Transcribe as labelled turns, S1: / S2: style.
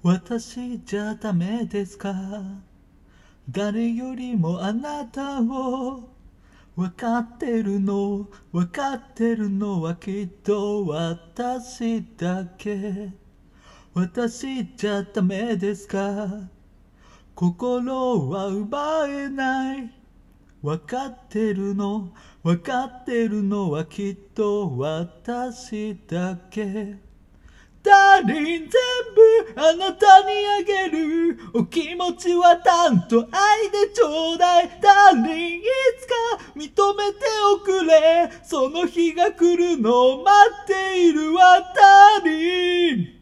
S1: 私じゃダメですか？誰よりもあなたを分かってるの、分かってるのはきっと私だけ。私じゃダメですか？心は奪えない。分かってるの、分かってるのはきっと私だけ。ダーリン全部あなたにあげる。お気持ちは担当愛でちょうだい。ダーリンいつか認めておくれ。その日が来るのを待っているわダーリン。